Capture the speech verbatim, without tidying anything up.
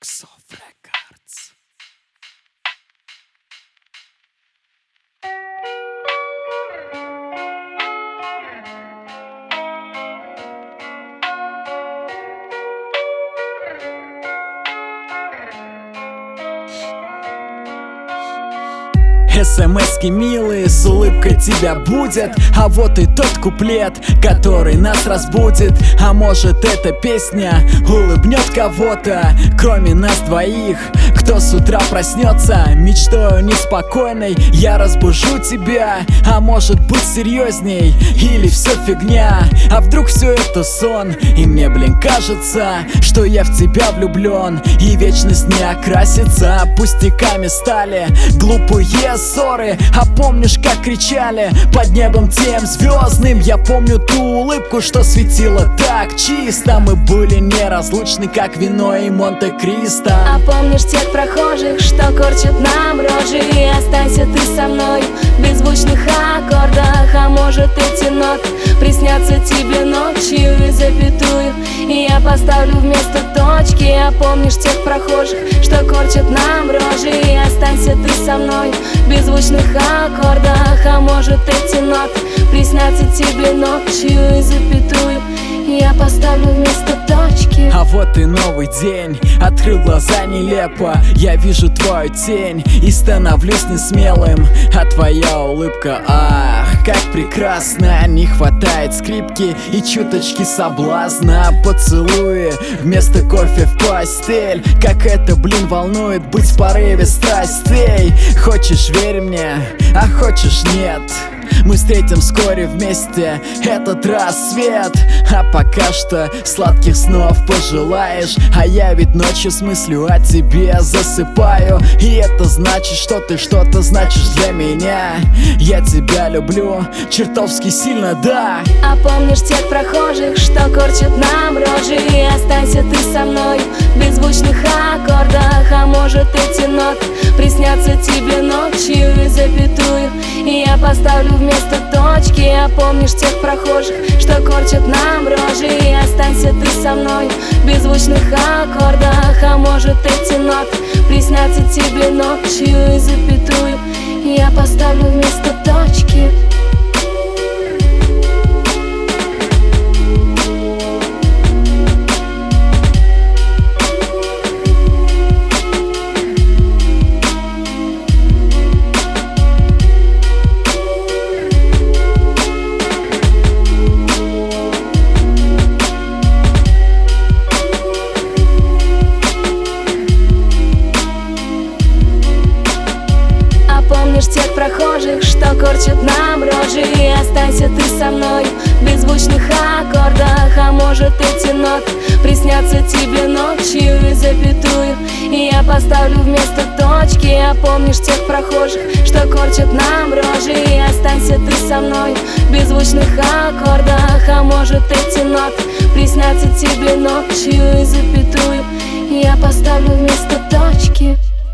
Luxof Records. СМСки милые, с улыбкой тебя будет. А вот и тот куплет, который нас разбудит. А может эта песня улыбнет кого-то, кроме нас двоих. Кто с утра проснется мечтой неспокойной, я разбужу тебя. А может быть серьезней, или все фигня? А вдруг все это сон, и мне, блин, кажется, что я в тебя влюблен, и вечность не окрасится. Пустяками стали глупые ссоры. А помнишь, как кричали под небом тем звездным? Я помню ту улыбку, что светила так чисто. Мы были неразлучны, как вино и Монте-Кристо. А помнишь тех прохожих, что корчат нам рожи? И останься ты со мной в беззвучных аккордах. А может эти ноты приснятся тебе ночью и запятую и я поставлю вместо точки. А помнишь тех прохожих, что корчат нам рожи? И останься ты со мной в беззвучных аккордах. А может эти ноты приснятся тебе ночью и запятую я поставлю вместо точки. А вот и новый день, открыл глаза нелепо. Я вижу твою тень и становлюсь несмелым. А твоя улыбка, ах, как прекрасно. Не хватает скрипки и чуточки соблазна. Поцелуи вместо кофе в постель. Как это, блин, волнует быть в порыве страстей. Хочешь, верь мне, а хочешь, нет. Мы встретим вскоре вместе этот рассвет. А пока что сладких снов пожелаешь. А я ведь ночью с мыслью о тебе засыпаю. И это значит, что ты что-то значишь для меня. Я тебя люблю чертовски сильно, да. А помнишь тех прохожих, что корчат нам рожи? И останься ты со мной в беззвучных аккордах. А может эти ноты приснятся тебе ночью и запятую и я поставлю вместо точки. А помнишь тех прохожих, что корчат нам рожи? И останься ты со мной в беззвучных аккордах. А может эти ноты приснятся тебе ночью и запятую я поставлю вместо точки. Помнишь тех прохожих, что корчат нам рожи? И останься ты со мной в беззвучных аккордах. А может эти ноты приснятся тебе ночью и запятую и я поставлю вместо точки. А помнишь тех прохожих, что корчат нам рожи? И останься ты со мной в беззвучных аккордах. А может эти ноты приснятся тебе ночью и запятую я поставлю вместо точки.